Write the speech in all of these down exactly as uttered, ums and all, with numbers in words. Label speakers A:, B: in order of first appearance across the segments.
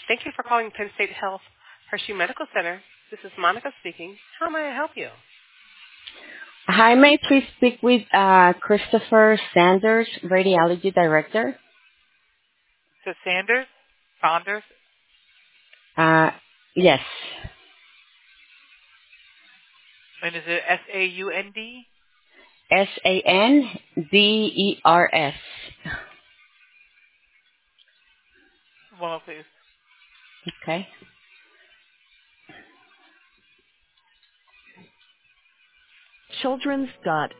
A: Thank you for calling Penn State Health Hershey Medical Center. This is Monica speaking. How may I help you?
B: Hi, may I please speak with uh, Christopher Sanders, Radiology Director?
C: So Sanders? Saunders?
B: Uh, yes.
C: And is it S A U N D?
B: S A N D E R S.
C: One more, please.
B: Okay.
D: Children's dot.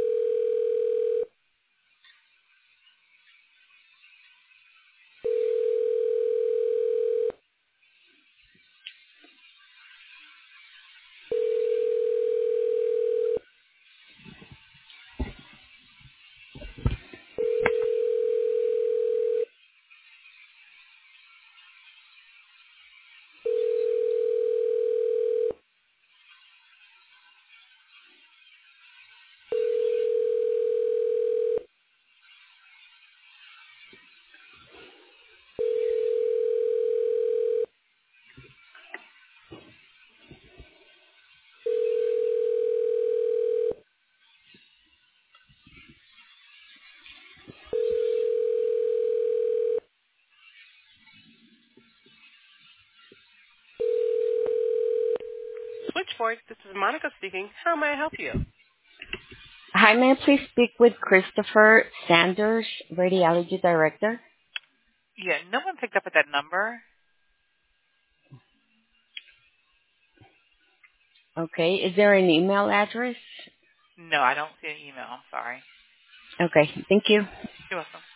A: Switchboard, this is Monica speaking. How may I help you?
B: Hi, may I please speak with Christopher Sanders, Radiology Director?
C: Yeah, no one picked up at that number.
B: Okay. Is there an email address?
C: No, I don't see an email. I'm sorry.
B: Okay. Thank you.
C: You're welcome.